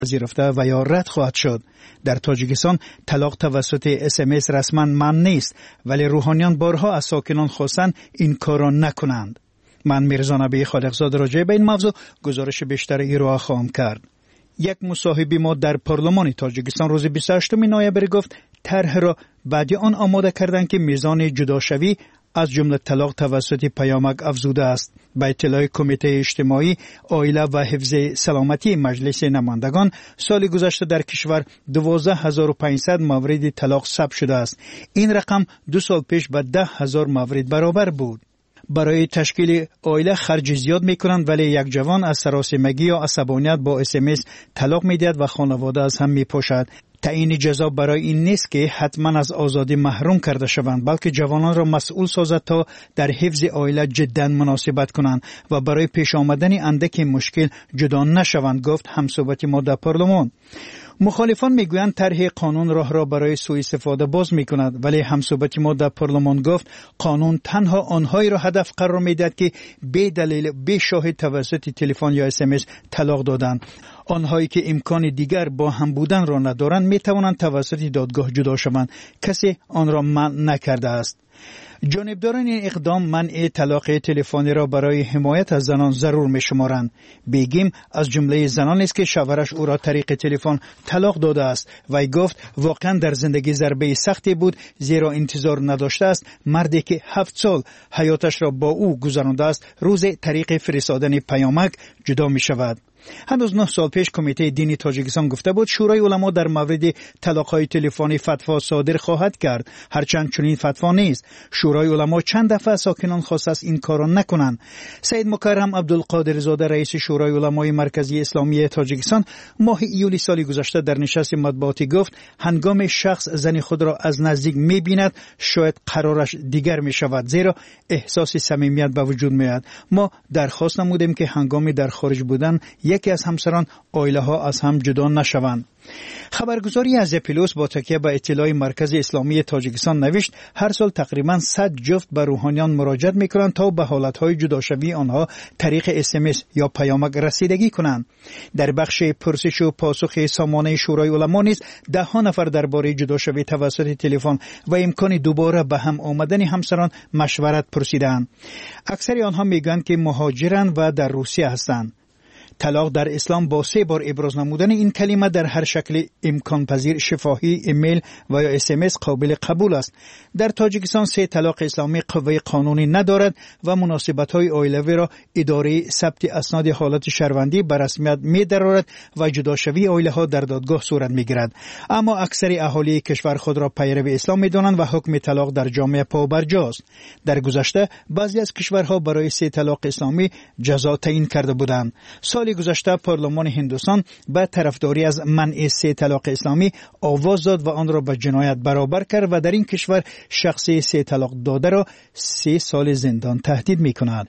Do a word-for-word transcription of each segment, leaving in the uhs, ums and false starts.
پذیرفته و یا رد خواهد شد. در تاجیکستان طلاق توسط اس ام اس رسما ممنوع نیست، ولی روحانیان بارها از ساکنان خواستند این کار را نکنند. من میرزا نبی خالقزاده راجع به این موضوع گزارش بیشتر ایرا خواهم کرد. یک مصاحبه ما در پارلمان تاجیکستان روز بیست و هشتم نوامبر گفت طرح را بعد آن آماده کردند که میزان جداشوی از جمله طلاق توسط پیامک افزوده است. به اطلاع کمیته اجتماعی عائله و حفظ سلامتی مجلس نمایندگان سال گذشته در کشور دوازده هزار و پانصد مورد طلاق ثبت شده است. این رقم دو سال پیش به ده هزار مورد برابر بود. برای تشکیل عائله خرج زیاد میکنند، ولی یک جوان از سراسیمگی یا عصبانیت با اس ام اس طلاق میدهد و خانواده از هم میپاشد. تعیین جزا برای این نیست که حتما از آزادی محروم کرده شوند، بلکه جوانان را مسئول سازد تا در حفظ عائله جدا مناسبت کنند و برای پیش آمدن اندک مشکل جدا نشوند، گفت همصحبت ما در پارلمان. مخالفان میگویند طرح قانون راه را برای سوء استفاده باز میکند، ولی همصحبت ما در پارلمان گفت قانون تنها آنهایی را هدف قرار میدهد که بی دلیل بی شاهد توسط تلفن یا اس ام اس طلاق دادند. آنهایی که امکان دیگر با هم بودن را ندارند میتوانند توسط دادگاه جدا شوند. کسی آن را منع نکرده است. جانبداران این اقدام منع طلاق تلفنی را برای حمایت از زنان ضرور می‌شمارند. بگیم از جمله زنان است که شوهرش او را طریق تلفن طلاق داده است. وی گفت واقعا در زندگی ضربه سختی بود، زیرا انتظار نداشته است مردی که هفت سال حیاتش را با او گذرانده است روز طریق فرستادن پیامک جدا می شود. هنوز نه سال پیش کمیته دینی تاجیکستان گفته بود شورای علما در مورد طلاق‌های تلفنی فتوا صادر خواهد کرد. هرچند چنین فتوا نیست. شورای علما چند دفعه ساکنان خواست است این کار را نکنند. سید مکرم عبدالقادر زاده رئیس شورای علمای مرکزی اسلامی تاجیکستان ماه ایولی سال گذشته در نشست مطبوعاتی گفت هنگام شخص زن خود را از نزدیک می‌بیند شاید قرارش دیگر می‌شود، زیرا احساس صمیمیت به وجود میاد. ما درخواست نمودیم که هنگام در خارج بودن یکی از همسران عائله ها از هم جدا نشوند. خبرگزاری از اپیلوس با تکیه به اطلاع مرکز اسلامی تاجیکستان نوشت هر سال تقریباً صد جفت به روحانیان مراجعت میکنند تا به حالتهای جداشوی آنها طریق اس ام اس یا پیامک رسیدگی کنند. در بخش پرسش و پاسخ سامانه شورای علما نیز ده ها نفر درباره جداشوی توسط تلفن و امکان دوباره به هم آمدن همسران مشورت پرسیدند. اکثر آنها میگویند که مهاجرند و در روسیه هستند. طلاق در اسلام با سه بار ابراز نمودن این کلمه در هر شکل امکان پذیر، شفاهی، ایمیل و یا اس ام اس قابل قبول است. در تاجیکستان سه طلاق اسلامی قوه قانونی ندارد و مناسبت‌های عائلوی را اداره ثبت اسناد حالت شهروندی به رسمیت می‌درآورد و جداشوی عائله‌ها در دادگاه صورت می‌گیرد. اما اکثر اهالی کشور خود را پیرو اسلام می‌دانند و حکم طلاق در جامعه پابرجاست. در گذشته بعضی از کشورها برای سه طلاق اسلامی جزا تعیین کرده بودند. سال گذشته پارلمان هندوستان به طرفداری از منع سه طلاق اسلامی آواز داد و آن را به جنایت برابر کرد و در این کشور شخص سه طلاق داده را سه سال زندان تهدید می‌کند.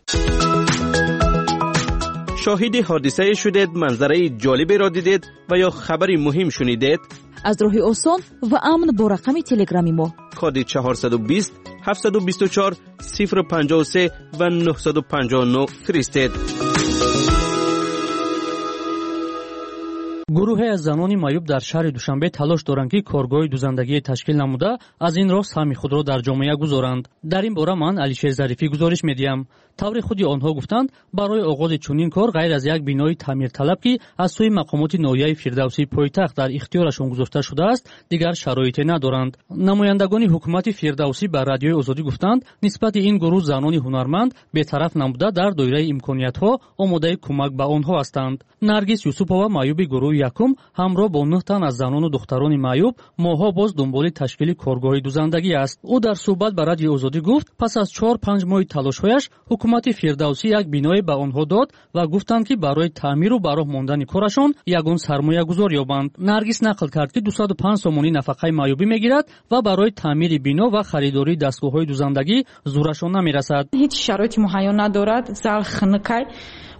شاهد حادثه شدید، منظره جالبی را دیدید و یا خبری مهم شنیدید؟ از راه آسان و امن با رقم تلگرامی ما کد چهارصد و بیست هفتصد و بیست و چهار صفر پنجاه و سه و نهصد و پنجاه و نه فرستید. گروه از زنان معیوب در شهر دوشنبه تلاش دارند که کارگاه دوزندگی تشکیل نموده از این راه سهم خود را در جامعه گذارند. در این باره من علیشیر ظریفی گزارش میدیم. طور خود آنها گفتند برای آغاز چنین کار غیر از یک بینای تعمیر طلب که از سوی مقامات ناحیه فردوسی پایتخت در اختیارشان گذاشته شده است دیگر شرایطی ندارند. نمایندگان حکومت فردوسی بر رادیوی آزادی گفتند نسبت این گروه زنان هنرمند بی‌طرف نموده در دایره امکانیت‌ها آماده کمک به آنها هستند. نرگس یوسفова معیوب گروه یکم همراه با نه تن از زنان و دختران معیوب ماها باز دنبال تشکیل کارگاه دوزندگی است. او در صحبت با رادیوی آزادی گفت پس از چهار پنج ماه تلاش‌هایش حکومت فردوسی یک بینای به آنها داد و گفتند که برای تعمیر و براه ماندن کارشان یگان سرمایه گذار یابند. نرگس نقل کرد که دویست و پنج سومانی نفقه معیوبی میگیرد و برای تعمیر بینا و خریداری دستگاه‌های دوزندگی زورشان نمیرسد. هیچ شرایطی مهیا ندارد. زال خنکای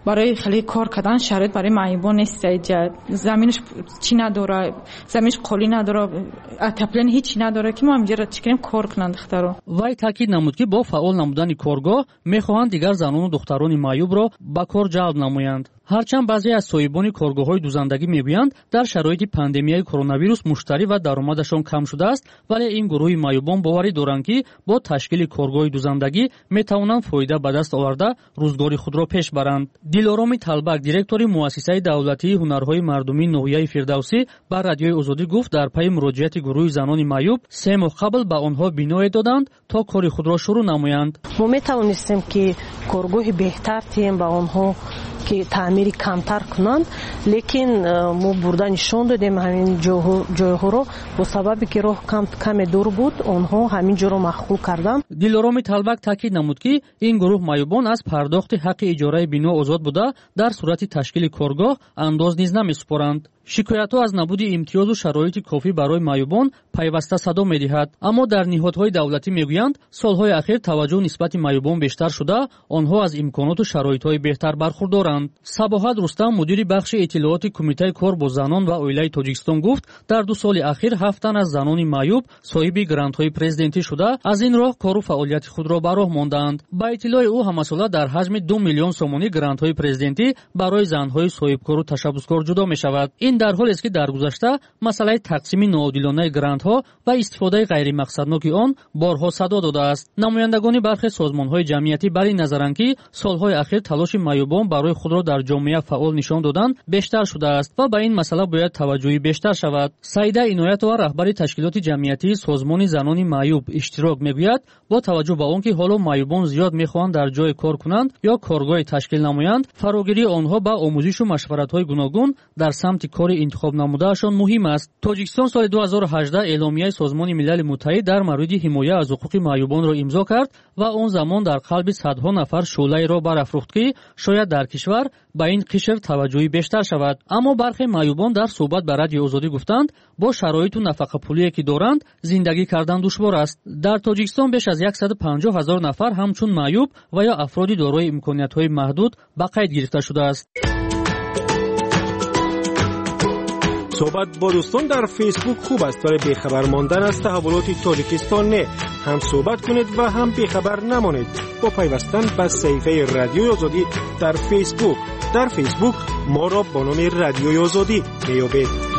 برای خیلی کار کردن شرایط برای معیوبان نیست. زمینش چی نداره، زمینش قولی نداره، اتپلن هیچی نداره که ما اینجا چیکاریم کار کنند دخترها. وای تاکید نمود که با فعال نمودن کارگاه میخواهند دیگر زنان و دختران معیوب را به کار جلب نمایند. هرچند بعضی از صاحبان کارگاه‌های دوزندگی میگویند در شرایط پاندمیای کرونا ویروس مشتری و درآمدشان کم شده است، ولی این گروه معیوبان باوری دارند که با تشکیل کارگاه دوزندگی میتوانند فایده به دست آورده روزگاری خود را پیش برند. دلارام طلبک دиректори مؤسسه دولتی هنرهای مردمی نوحیه فردوسی با رادیوی آزادی گفت در پی مراجعت گروه زنان معیوب سه ماه قبل به آنها بینایی دادند تا کار خود را شروع نمایند. ما میتوانستیم که کارگاه بهتر تیم به آنها که تعمیر کمتر کنند، لیکن ما بردن نشان دادیم همین جاها رو با سببی که راه کم کم دور بود آنها همین جا رو مخلوق کردن. دلارام طلبک تاکید نمود که این گروه معیوبان از پرداخت حق اجاره بنا آزاد بوده در صورت تشکیل کارگاه انداز نیز نمی‌سپارند. شکایت‌ها از نبود امتیاز و شرایط کافی برای معیوبان پیوسته صدا می‌دهد، اما در نهادهای دولتی میگویند سالهای اخیر توجه نسبت معیوبان بیشتر شده، آنها از امکانات و شرایط‌های بهتر برخوردارند. صباحت رستم مدیر بخش اطلاعات کمیته کار با زنان و اویلای تاجیکستان گفت در دو سال اخیر هفت تن از زنان معیوب صاحب گرانت‌های پرزیدنتی شده، از این راه کار و فعالیت خود را به راه ماندند. با اطلاع او همساله در حجم دو میلیون سومانی گرانت‌های پرزیدنتی برای زن‌های صاحبکار و تشبثکار جدا می‌شود. این در حالی است که در گذشته مسئله تقسیم ناعادلانه گرانت‌ها و استفاده غیر مقصدناک آن بارها صدا داده است. نمایندگان برخی سازمان‌های جمعیتی بر این نظرند که سال‌های اخیر تلاش معیوبان برای خود را در جامعه فعال نشان دادن بیشتر شده است و به این مسئله باید توجهی بیشتر شود. سعیده عنایت‌آور رهبر تشکیلات جمعیتی سازمان زنان معیوب اشتراک میگوید با توجه به آنکه حالا معیوبان زیاد می‌خواهند در جای کار کنند یا کارگاه تشکیل نمایند، فراگیری آنها با آموزش و مشورت‌های گوناگون در سمت کار انتخاب نمودهشان مهم است. تاجیکستان سال دو هزار و هجده اعلامیه سازمان ملل متحد در مورد حمایت از حقوق معیوبان را امضا کرد و آن زمان در قلب صدها نفر شعله را برافروخت که شاید در کشور به این قشر توجهی بیشتر شود. اما برخی معیوبان در صحبت با رادیو آزادی گفتند با شرایط و نفقه پولی که دارند زندگی کردن دشوار است. در تاجیکستان بیش از صد و پنجاه هزار نفر همچون معیوب و یا افرادی دارای امکانات‌های محدود به قید گرفته شده است. صحبت با دوستان در فیسبوک خوب است، ولی بیخبر ماندن از تحولات تاجیکستان نه. هم صحبت کنید و هم بیخبر نمانید با پیوستن به صفحه رادیو آزادی در فیسبوک. در فیسبوک ما را با نام رادیو آزادی میابید.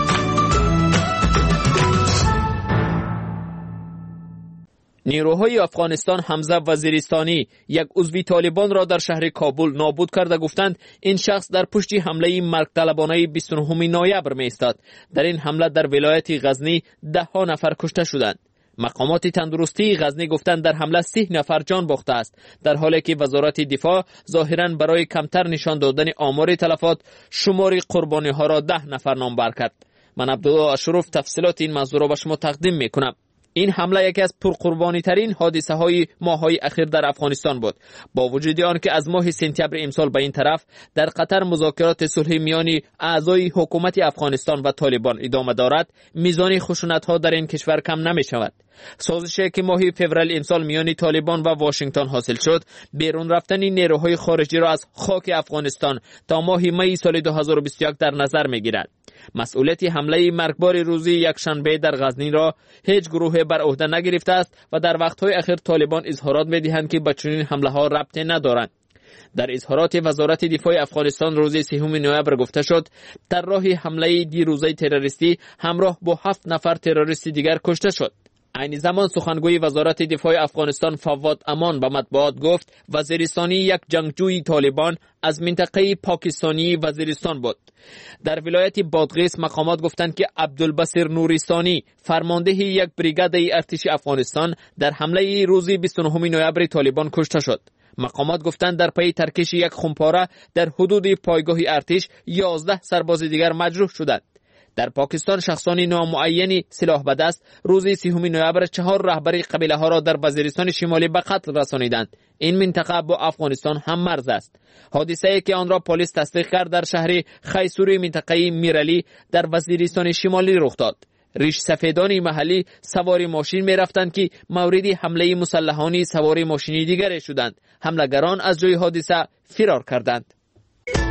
نیروهای افغانستان حمزه وزیرستانی یک عضو طالبان را در شهر کابل نابود کرده گفتند این شخص در پشت حمله مرگ طلبانه بیست و نه نوامبر می ایستاد. در این حمله در ولایت غزنی ده ها نفر کشته شدند. مقامات تندرستی غزنی گفتند در حمله سی نفر جان باخته است، در حالی که وزارت دفاع ظاهرا برای کمتر نشان دادن آمار تلفات شمار قربانی ها را ده نفر نامبر کرد. من عبدالله اشرف تفصیلات این موضوع را به شما تقدیم می کنم. این حمله یکی از پرقربانی ترین حادثه های ماه‌های اخیر در افغانستان بود. با وجود آن که از ماه سپتامبر امسال به این طرف در قطر مذاکرات صلح میان اعضای حکومت افغانستان و طالبان ادامه دارد، میزان خشونت‌ها در این کشور کم نمی‌شود. سازشی که ماه فوریه امسال میان طالبان و واشنگتن حاصل شد، بیرون رفتن نیروهای خارجی را از خاک افغانستان تا ماه می سال دو هزار و بیست و یک در نظر می‌گیرد. مسئولیت حمله مرگبار روز یکشنبه در غزنی را هیچ گروهی بر عهده نگرفته است و در وقت‌های اخیر طالبان اظهارات می‌دهند که به چنین حمله‌ها ربطی ندارند. در اظهارات وزارت دفاع افغانستان روز سوم نوامبر گفته شد طراح حمله دیروزه تروریستی همراه با هفت نفر تروریست دیگر کشته شد. عین زمان سخنگوی وزارت دفاع افغانستان فواد امان به مطبوعات گفت وزیرستانی یک جنگجوی طالبان از منطقه پاکستانی وزیرستان بود. در ولایت بادغیس مقامات گفتند که عبدالبصیر نوریستانی فرمانده یک بریگاد ارتش افغانستان در حمله روز بیست و نه نوامبر طالبان کشته شد. مقامات گفتند در پی ترکش یک خمپاره در حدود پایگاه ارتش یازده سرباز دیگر مجروح شدند. در پاکستان شخصان نامعین سلاح به دست روز سوم نوامبر چهار رهبر قبیله ها را در وزیرستان شمالی به قتل رسانیدند. این منطقه با افغانستان هم مرز است. حادثه‌ای که آن را پلیس تصدیق کرد در شهر خیسوری منطقه میرعلی در وزیرستان شمالی رخ داد. ریش سفیدان محلی سوار ماشین می رفتند که مورد حمله مسلحانی سوار ماشینی دیگر شدند. حملگران از جای حادثه فرار کردند.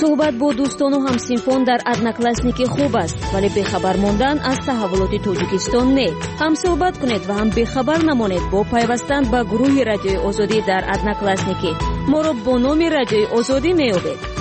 صحبت با دوستان و همسینفان در ادناکلاسنیک خوب است، ولی بخبر ماندن از تحولات تاجیکستان نه. هم صحبت کنید و هم بخبر نمانید با پیوستن به گروه رادیوی آزادی در ادناکلاسنیک. ما را با نام رادیوی آزادی میابید.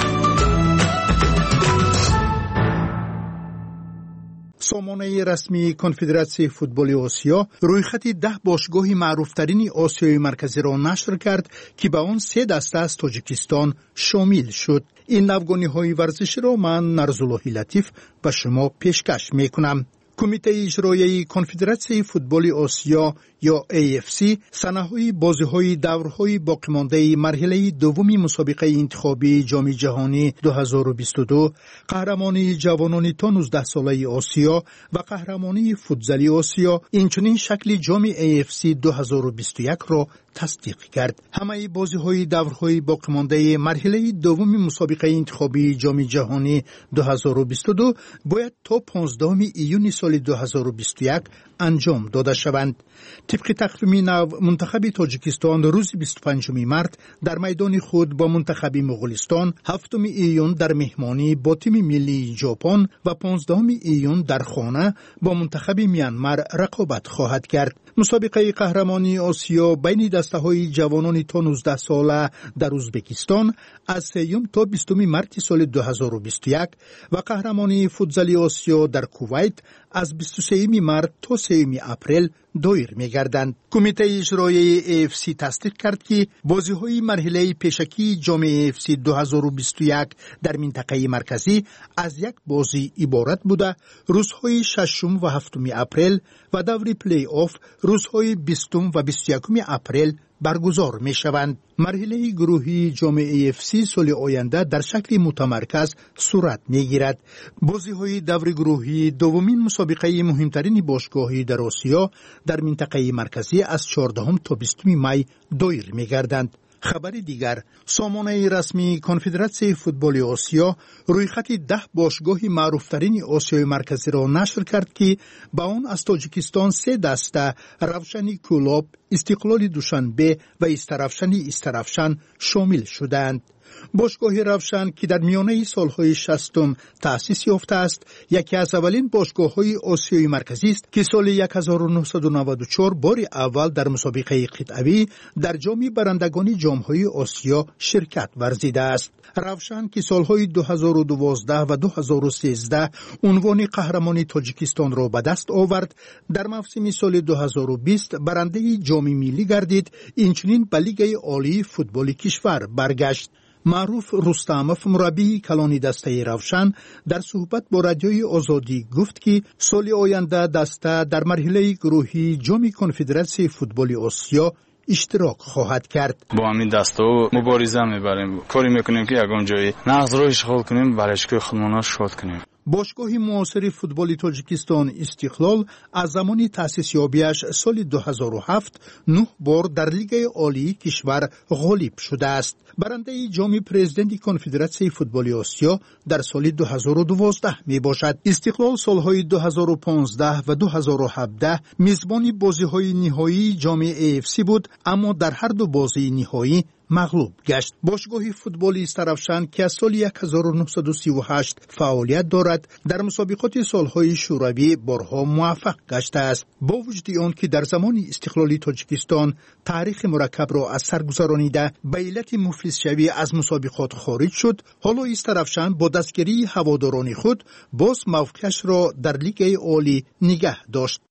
سامانه رسمی کنفدراسیون فوتبال آسیا رویخط ده باشگاه معروفترین آسیای مرکزی را نشر کرد که به آن سه دسته از تاجیکستان شامل شد. این نوگانی‌های ورزشی را من نرزالله لطیف به شما پیشکش میکنم. کمیته اجرایی کنفدراسیون فوتبال آسیا یا ای اف سی سنه‌های بازی‌های دورهای باقی‌مانده مرحله دوم مسابقه انتخابی جام جهانی دو هزار و بیست و دو، قهرمانی جوانان تا نوزده ساله آسیا و قهرمانی فوتزالی آسیا، اینچنین شکل جام ای اف سی دو هزار و بیست و یک را تصدیق کرد. همه بازی‌های دورهای باقی‌مانده مرحله دوم مسابقه انتخابی جام جهانی دو هزار و بیست و دو باید تا پانزدهم ایون سال دو هزار و بیست و یک انجام داده شوند. طبق تقویم نو منتخب تاجیکستان روز بیست و پنجم مارس در میدان خود با منتخب مغولستان، هفتم ایون در مهمانی با تیم ملی ژاپن و پانزدهم ایون در خانه با منتخب میانمار رقابت خواهد کرد. مسابقه قهرمانی آسیا بین دسته‌های جوانان تا نوزده ساله در ازبکستان از سوم تا بیستم مارس سال دو هزار و بیست و یک و قهرمانی فوتزالی آسیا در کویت از بیست و سوم مارس تا سوم اپریل دایر می‌گردند. کمیته اجرایی ای اف سی تصدیق کرد که بازی‌های مرحله پیشکی جام ای اف سی دو هزار و بیست و یک در منطقه مرکزی از یک بازی عبارت بوده. روزهای ششم و هفتم اپریل و دور پلی آف روزهای بیستم و بیست و یکم اپریل برگزار می شوند. مرحله گروهی جام ای اف سی سال آینده در شکل متمرکز صورت می گیرد. بازی های دور گروهی دومین مسابقه مهمترین باشگاهی در آسیا در منطقه مرکزی از چهاردهم تا بیستم می دایر می گردند. خبر دیگر، سامانه رسمی کنفدراسیون فوتبال آسیا رویخط ده باشگاه معروفترین آسیای مرکزی را نشر کرد که با آن از تاجیکستان سه دسته روشنی کلوب، استقلال دوشنبه و استرافشن استرافشن شامل شدند. باشگاه روشن که در میانه سالهای شصتم تأسیس یافته است، یکی از اولین باشگاه‌های آسیای مرکزی است که سال هزار و نهصد و نود و چهار بار اول در مسابقه قطعی در جام برندگان جام‌های آسیا شرکت ورزیده است. روشن که سالهای دو هزار و دوازده و دو هزار و سیزده عنوان قهرمانی تاجیکستان را به دست آورد، در موسم سال دو هزار و بیست برنده جام ملی گردید، اینچنین به لیگ عالی فوتبال کشور برگشت. معروف رستموف مربی کلانی دسته روشن در صحبت با رادیوی آزادی گفت که سال آینده دسته در مرحله گروهی جام کنفدراسیون فوتبال آسیا اشتراک خواهد کرد. با همین دسته مبارزه میبریم، کاری میکنیم که یگان جایی نقض رو اشغال کنیم، برای خودمون رو شاد کنیم. باشگاه معاصر فوتبال تاجیکستان استقلال از زمان تأسیس یابیش سال دو هزار و هفت نه بار در لیگ عالی کشور غالب شده است. برنده جام پرزیدنت کنفدراسیون فوتبال آسیا در سال دو هزار و دوازده می باشد. استقلال سالهای دو هزار و پانزده و دو هزار و هفده میزبان بازی‌های نهایی جام ای اف سی بود، اما در هر دو بازی نهایی مغلوب گشت. باشگاه فوتبال استرافشن که از سال هزار و نهصد و سی و هشت فعالیت دارد، در مسابقات سالهای شوروی بارها موفق گشته است. با وجود آن که در زمان استقلال تاجیکستان تاریخ مرکب را از سر گذرانیده به علت مفلس شوی از مسابقات خارج شد، حالا استرافشن با دستگیری هواداران خود باز موقعش را در لیگ عالی نگه داشت.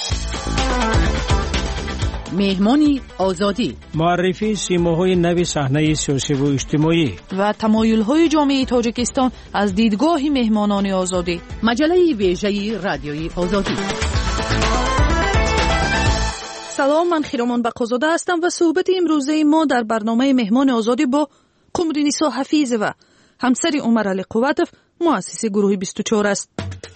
مهمانی آزادی، معرفی سیماهای نو صحنه سیاسی و اجتماعی و تمایل‌های جامعه تاجیکستان از دیدگاه مهمانان آزادی. مجله ویژه رادیوی آزادی. سلام، من خیرامان بقازاده هستم و صحبت امروزه ما در برنامه مهمان آزادی با قمرنیسا حفیظ و همسر عمر علی قوتف، مؤسس گروه بیست و چهار است.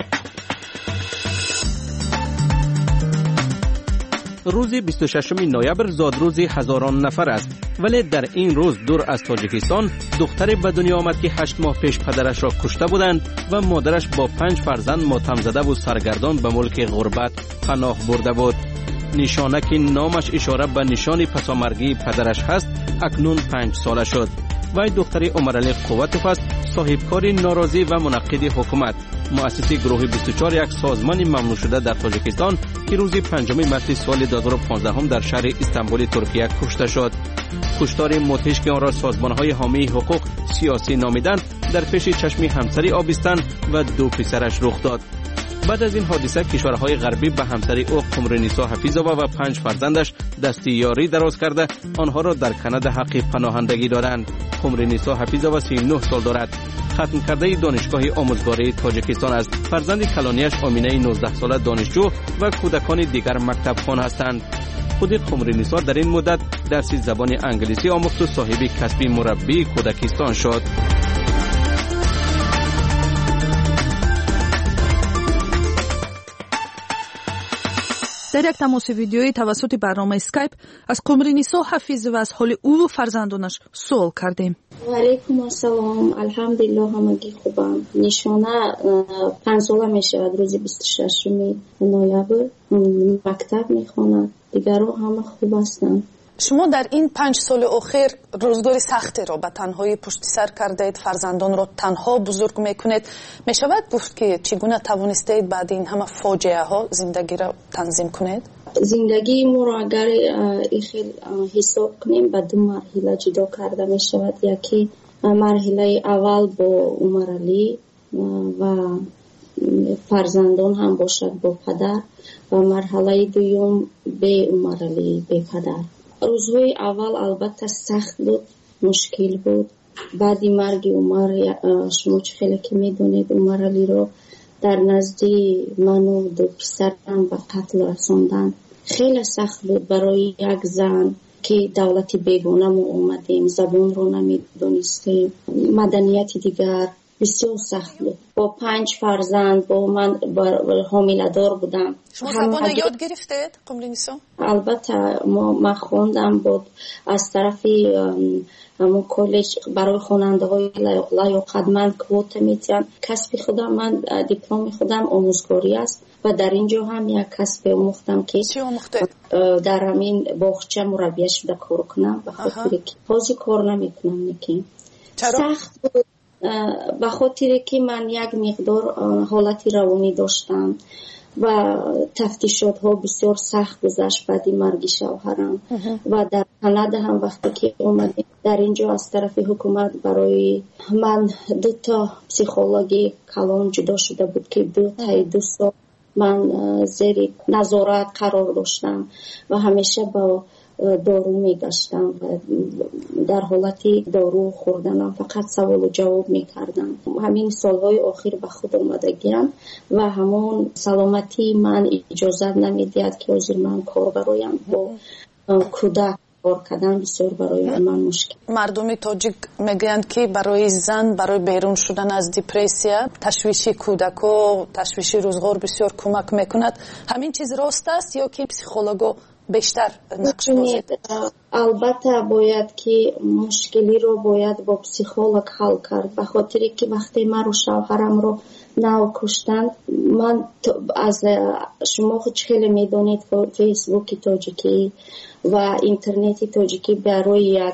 روز بیست و ششم نوامبر زادروز هزاران نفر است، ولی در این روز دور از تاجیکستان دختر به دنیا آمد که هشت ماه پیش پدرش را کشته بودند و مادرش با پنج فرزند ماتم زده و سرگردان به ملک غربت پناه برده بود. نشانه که نامش اشاره به نشان پسامرگی پدرش هست اکنون پنج ساله شد. وی دختر عمر علی قوتف است. صاحبکار ناراضی و منقد حکومت. مؤسس گروه بیست و چهار، یک سازمان ممنوع شده در تاجیکستان که روز پنجم مارس سال دو هزار و پانزده هم در شهر استانبول ترکیه کشته شد. کشتار مدهش که آن را سازمان‌های حامی حقوق سیاسی نامیدند در پیش چشم همسری آبستن و دو پسرش رخ داد. بعد از این حادثه کشورهای غربی به همسری او قمرنیسا حفیظова و پنج فرزندش دستی یاری دراز کرده آنها را در کانادا حق پناهندگی دادند. قمرنیسا حفیظova سی و نه سال دارد. ختم کرده دانشگاه آموزگاری تاجیکستان است. فرزند کلانیش آمینه نوزده ساله دانشجو و کودکان دیگر مکتب خوان هستند. خود قمرنیسا در این مدت درس زبان انگلیسی آموخت و صاحب کسب مربی کودکستان شد. در یک تماس ویدیویی توسط برنامه اسکایپ از قمرنیسا حفیظ و از حال او و فرزندانش سوال کردیم. و علیکم السلام. الحمدلله همگی خوبم. نشانه پنج ساله می شود. روز بیست و ششم نوامبر مکتب می خواند. دیگرها همه خوب هستند. شما در این پنج سال اخیر روزگار سختی را به تنهایی پشت سر کردید، فرزندان را تنها بزرگ میکنید. می شود گفت که چگونه توانستید بعد این همه فاجعه ها زندگی را تنظیم کنید؟ زندگی ما را اگر خیلی حساب کنیم به دو مرحله جدا کرده می شود. یکی مرحله اول با عمر علی و فرزندان هم باشد با پدر و مرحله دوم به عمر علی به پدر. روزهای اول البته سخت بود، مشکل بود. بعد مرگ عمر، شما چه خیلی که میدونید عمر علی رو در نزد من و دو پسرم به قتل رساندن. خیلی سخت بود برای یک زن که دولت بیگانه ما اومدیم، زبان رو نمیدونستیم، مدنیت دیگر. بسیار سخت بود. با پنج فرزند با من حامله دار بودم. شما زبان یاد گرفتید قمرنیسا؟ البته ما من خواندم بود از طرف همون کالج برای خواننده های لیاقتمند کوتا میتونم. کسب خودم من دیپلم خودم آموزگاری است و در اینجا هم یک کسب آموختم که چی آموختید؟ در همین باغچه مربیه شده کار کنم به خاطر که بازی کار نمیکنم نکنم. سخت بود به خاطر که من یک مقدار حالتی روانی داشتم و تفتیشات ها بسیار سخت گذشت بعد مرگ شوهرم و در کانادا هم وقتی که اومدیم در اینجا از طرف حکومت برای من دو تا پسیخولوژی کلان جدا شده بود که دو تا دو سال من زیر نظارت قرار داشتم و همیشه با دارو میگشتم و در حالتی دارو خوردنم فقط سوال و جواب میکردم. همین سالهای آخر به خود اومدگیم و همون سلامتی من اجازت نمیدید که حاضر من کار برایم با کودک کار کردن بسیار برای من مشکل. مردم تاجیک میگویند که برای زن برای بیرون شدن از دیپرسیا تشویش کودک و تشویش روزگار بسیار کمک میکند. همین چیز راست است یا که پسیخولوژا بیشتر نقش بازی؟ البته باید که مشکلی رو باید با پسیخولوژ حل کرد به خاطر که وقتی من رو شوهرم رو نو کشتن من از شما خود خیلی میدونید فیسبوک تاجیکی و اینترنت تاجیکی برای یک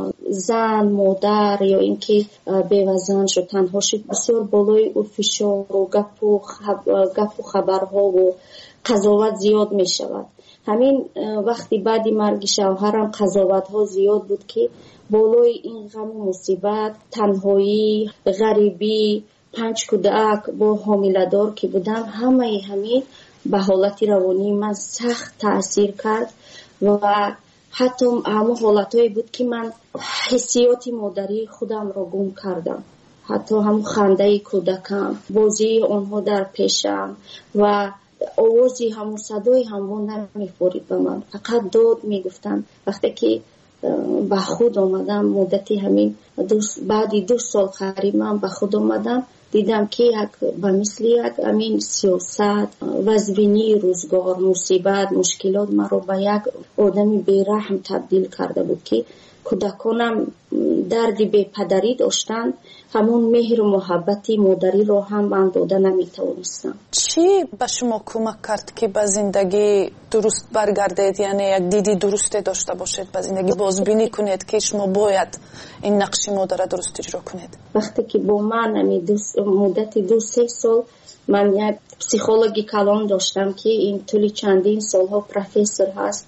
زن مادر یا اینکه بیوه‌زن شد تنها شد بسیار بالای و فشار و گپ و گپ و خبرها و قضاوت زیاد می شود. همین وقتی بعدی مرگ شوهرم قضاوت ها زیاد بود که بالای این غم و مصیبت، تنهایی، غریبی، پنج کودک با حامله دار که بودم همه همین به حالت روانی من سخت تاثیر کرد و حتی همه حالتهایی بود که من حسیات مادری خودم را گم کردم. حتی هم خنده کودکم، بازی آنها در پیشم و آوازی همون صدای همون نمی‌خورید به من، فقط داد میگفتن. وقتی که به خود آمدم مدتی همین دو بعدی دو سال قریب من به خود آمدم دیدم که یک به مثل یک همین سیاست وزبینی روزگار مصیبت مشکلات من رو به یک آدمی بیرحم تبدیل کرده بود که کودکانم درد بپدری داشتند، همون مهر و محبتی مادری رو هم من داده نمیتونستم. چی به شما کمک کرد که به زندگی درست برگردید؟ یعنی یک دیدی درسته داشته باشید به زندگی، بازبینی کنید که شما باید این نقش مادر درست اجرا کنید؟ وقتی که با من مدت دو سه سال من یک پسیخولوژی کلان داشتم که این طول چندین سالها پروفسور هست،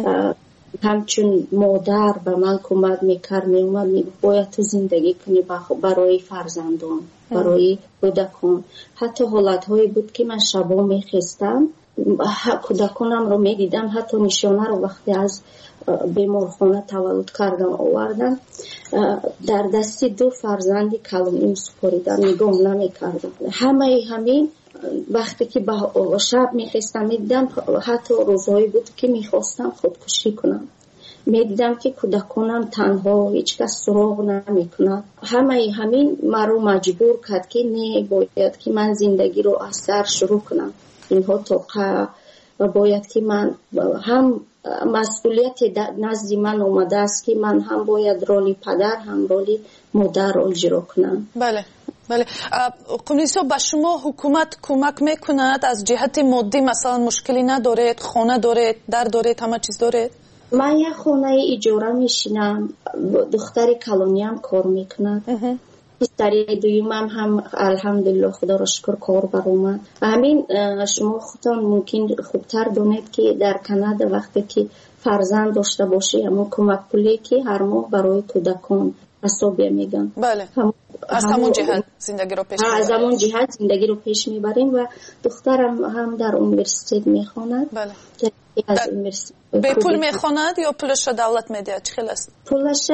همچون مادر به من کمک میکرد، میومد میگفت باید تو زندگی کنی برای فرزندان، برای کودکان. حتی حالتهایی بود که من شبا میخستم کودکانم رو میدیدم، حتی نشانه رو وقتی از بیمارخانه تولد کردم آوردم در دستی دو فرزندی کلانیم سپاریدم، نگاه نمیکردم. همه همین وقتی که با شب میخواستم میدیدم، حتی روزهایی بود که میخواستم خودکشی کنم، میدیدم که کودکانم تنها، هیچ کس سراغ نمیکنه. همه همین مرا مجبور کرد که نه، باید که من زندگی رو از سر شروع کنم. اینها توقع و باید که من هم مسئولیت نزد من اومده است که من هم باید رولی پدر هم رولی مادر رو اجرا کنم. بله بله. قمریسا به شما حکومت کمک میکند از جهت مادی؟ مثلا مشکلی ندارید؟ خانه دارید؟ در دارید؟ همه چیز دارید؟ من یک خانه اجاره میشینم، دختر کلانی هم کار میکند، پسر دویمم هم الحمدلله خدا را شکر کار برآمد. همین شما خودتان ممکن خوبتر دانید که در کانادا وقتی که فرزند داشته باشی همون کمک پولی که هر ماه برای کودکان حسابی میگن. بله. هم از همون جهت زندگی رو پیش میبریم. از همون جهت زندگی رو پیش میبریم و دخترم هم در اونیورسیتت میخواند. بله. از اونیورسیتت به پول میخواند یا پولش دولت میده؟ چه خیلی است؟ پولش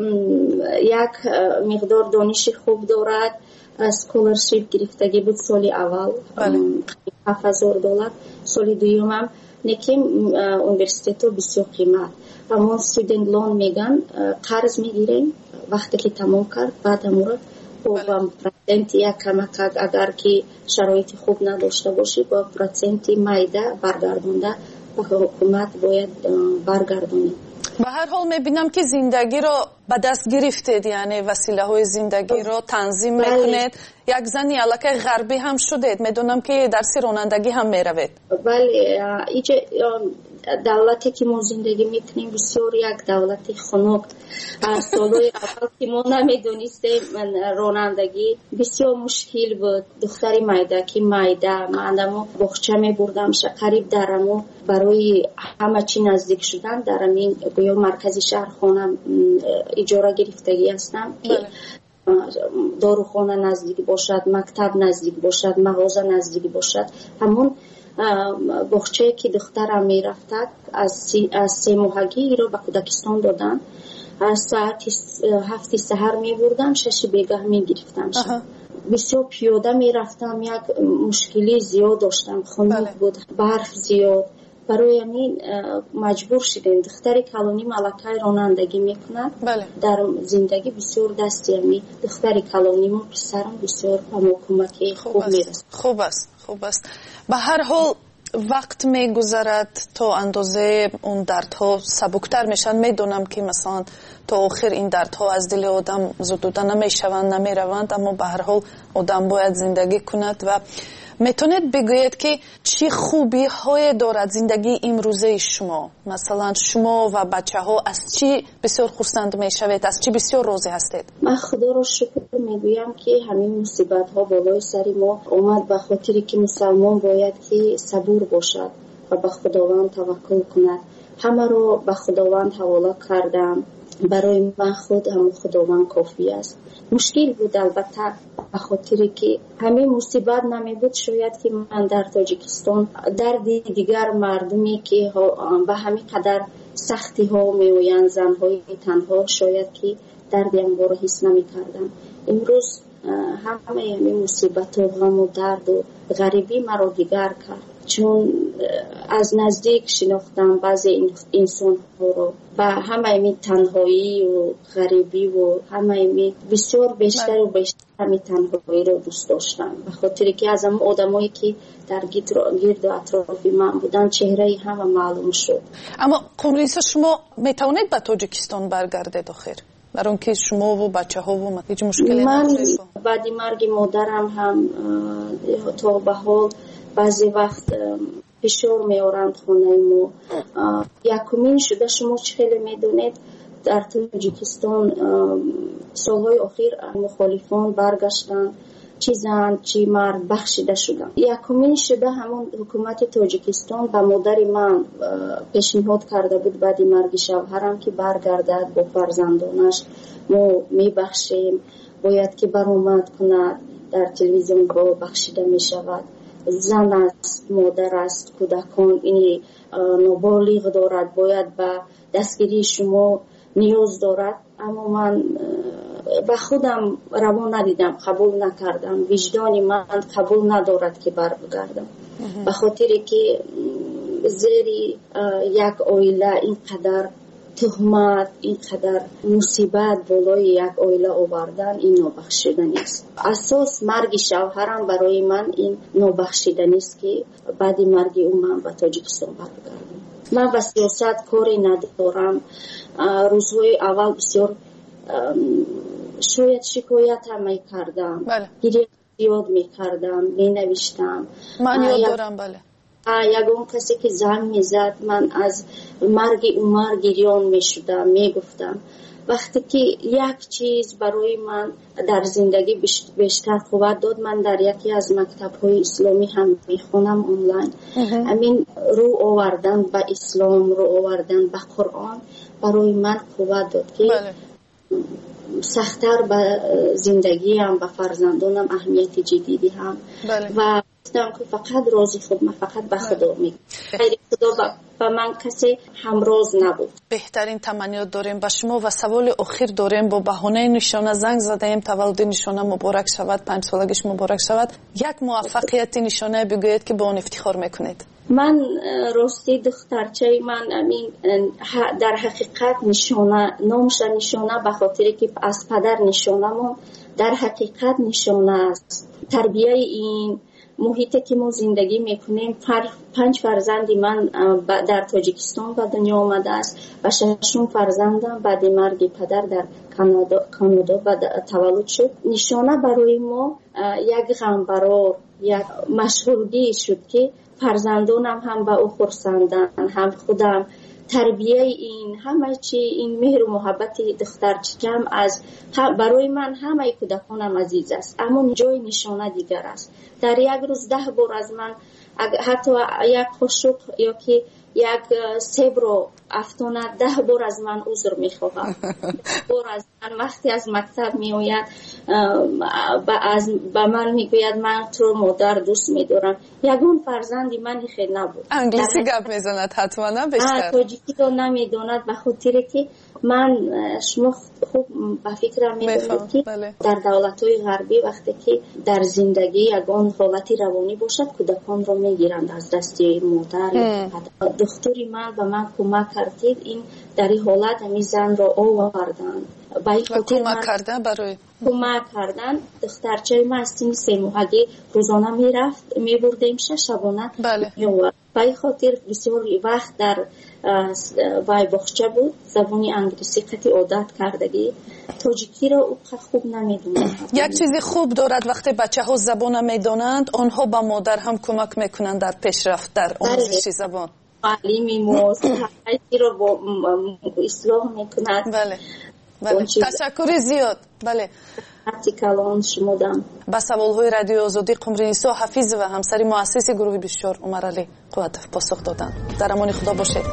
یک مقدار دانش خوب دارد، اسکولارشیپ گرفتگی بود سال اول. بله. هفت هزار دلار. سال دوم هم نکیم اونیورسیتت بسیار قیمت. همون استودنت لون میگن، قرض میگیریم وقتی که تمام کرد، بعد امورا با پرسنت یک کمک اگر که شرایط خوب نداشته باشی با پرسنت مایده برگردونده به حکومت باید برگردونی. به هر حال میبینم که زندگی رو به دست گرفتید، یعنی وسیله های زندگی رو تنظیم میکنید. یک زنی علاقه غربی هم شدید، میدونم که درس رانندگی هم میروید. بله، اینجا دولتی که ما زندگی میکنیم بسیار یک دولتی خنک. از سالهای اول که ما نمیدونستیم رانندگی بسیار مشکل بود. دختری مایده که مایده من بخچه میبردم قریب درمو برای همه چی نزدیک شدن در این گویا مرکز شهر خانم اجاره گرفتگی هستم که داروخانه نزدیک باشد، مکتب نزدیک باشد، مغازه نزدیک باشد. همون بخچه که دخترم می رفتد از سی, از سی ماهگی رو به کودکستان دادن. از ساعت هفت سحر می بردم، شش بیگه می گرفتم. بسیار پیاده می رفتم، یک مشکلی زیاد داشتم، خنک بود، برف زیاد. برای همین مجبور شدیم. دختر کلانی ملکه رانندگی میکند. بله. در زندگی بسیار دستی همی دختر کلانی ما پسرم بسیار همه کمکی خوب میرسد. خوب است خوب است. به هر حال وقت میگذرد تا اندازه اون دردها سبکتر میشن. میدونم که مثلا تا آخر این دردها از دل آدم زدوده نمیشوند نمیروند، اما به هر حال آدم باید زندگی کند. و میتونید بگویید که چی خوبی های دارد زندگی امروزه شما؟ مثلا شما و بچه ها از چی بسیار خرسند میشوید؟ از چی بسیار راضی هستید؟ من خدا را شکر میگویم که همین مصیبت ها بالای سر ما اومد به خاطری که مسلمان باید که صبور باشد و به خداوند توکل کند. همه رو به خداوند حواله کردم. برای من خود هم خداوند کافی است. مشکل بود البته به خاطری که همین مصیبت نمی بود شاید که من در تاجیکستان درد دیگر مردمی که به همین قدر سختی ها می آیند، زنهای تنها، شاید که درد انگار رو حس نمی کردم. امروز همه همین مصیبت و غم و درد و غریبی مرا دیگر کرد، چون از نزدیک شناختم بعضی انسان ها رو و همه ایمی تنهایی و غریبی و همه ایمی بسیار بیشتر و بیشتر همی تنهایی رو دوست داشتم، به خاطر که از هم آدمایی که در گرد و اطرافی من بودن چهره همه معلوم شد. اما قمریسا شما میتونید به تاجیکستان برگردید آخر؟ برای اینکه شما و بچه ها و هیچ مشکلی من ندارید؟ بعد مرگ مادرم هم تا به حال بعضی وقت فشار میارند خونه مو. یکمین شده شما چه خیلی میدونید در تاجیکستان سالهای اخیر مخالفان برگشتن، چی زن چی مرد بخشیده شدن. یکمین شده همون حکومت تاجیکستان به مادر من پیشنهاد کرده بود بعد مرگ شوهرم که برگردد با فرزندانش، ما میبخشیم، باید که برآمد کند، در تلویزیون با بخشیده میشود. زن است، مادر است، کودکان این نابالغ دارد، باید به دستگیری شما نیاز دارد. اما من به خودم روا ندیدم، قبول نکردم، وجدان من قبول ندارد که برگردم، به خاطر که زیری یک عائله اینقدر تهمت، اینقدر مصیبت بالای یک عائله آوردن، این نابخشیدنی است. اساس مرگ شوهرم برای من این نابخشیدنی است که بعد مرگ او من به تاجیکستان برگردم. من به سیاست کاری ندارم. روزهای اول بسیار شاید شکایت هم می کردم، گریه زیاد می کردم، می نوشتم. من یاد دارم. بله یگون کسی که زنگ می زد من از مرگ عمر گریان می شدم، می گفتم. وقتی که یک چیز برای من در زندگی بیشتر قوت داد، من در یکی از مکتب‌های اسلامی هم میخونم آنلاین، همین رو آوردن به اسلام، رو آوردن به قرآن برای من قوت داد که بله. سخت‌تر به زندگی هم به فرزندانم اهمیت جدیدی هم بله. و گفتم که فقط راضی خود، من فقط به خدا میگم، غیر خدا و من کسی همراز نبود. بهترین تمنیات داریم با شما و سوال اخیر داریم. با بهانه نشانه زنگ زدیم تولد نشانه مبارک شود، پنج سالگیش مبارک شود، یک موفقیت نشانه بگویید که با اون افتخار میکنید. من راستی دخترچه من امین در حقیقت نشانه نامش نشانه به خاطر که از پدر نشانه در حقیقت نشانه است. تربیه این محیطی که ما زندگی میکنیم، پنج فرزندی من در تاجیکستان به دنیا آمده است و ششم فرزندم بعد مرگ پدر در کانادا کانادا تولد شد. نشانه برای ما یک غم برار، یک مشغولگی شد که فرزندانم هم به او خرسندن، هم خودم. تربیه این همه چی، این مهر و محبت دخترچه‌ام از برای من همه کودکانم عزیز است، اما جای نشانه دیگر است. در یک روز ده بار از من حتی یک قاشق یا که یک سیب رو افتونه ده بار از من عذر میخواهم. بار از من وقتی از مکتب میآید به من میگوید من تو مادر دوست میدارم. یگان فرزندی من خیلی نبود. انگلیسی گپ میزند حتما نه بیشتر. تاجیکی رو نمیداند به خاطر که من شما خوب به فکرم میدونید که بله. در دولت‌های غربی وقتی که در زندگی یگان حالتی روانی باشد کودکان رو میگیرند از دست مادر. دکتری من به من کمک کردید این در این حالت همی زن را آوردن و کمک کردن برای کمک کردن. دخترچه من سین سه ماهگی روزانه میرفت میبردیم شش شبانه بله. به خاطر بسیار وقت در وای بخچه بود، زبانی انگلیسی قطعی عادت کردگی، تاجیکی را او خوب نمیدونند. یک چیزی خوب دارد وقتی بچه ها زبان میدانند آنها با مادر هم کمک میکنند در پیشرفت در آموزش زبان. تعلیمی موسیقی را با اصلاح میکند. بله بله تشکر زیاد. بله کلام شمودم. با سوالهای رادیو آزادی قمرینیسا حفیظ و همسری مؤسس گروه بیست و چهار عمرعلی قوت پاسخ دادند. در امان خدا باشید.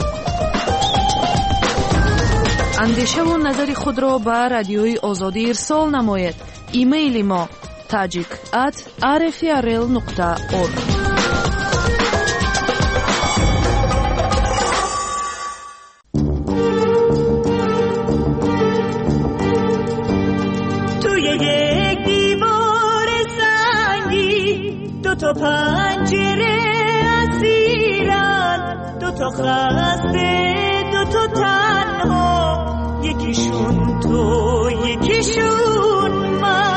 اندیشه و نظر خود را به رادیوی آزادی ارسال نمایید. ایمیل ما tajik at r f r l nokta org. تو پنجره اسیرن، دو تا خسته دو تا تنها، یکیشون تو یکیشون من.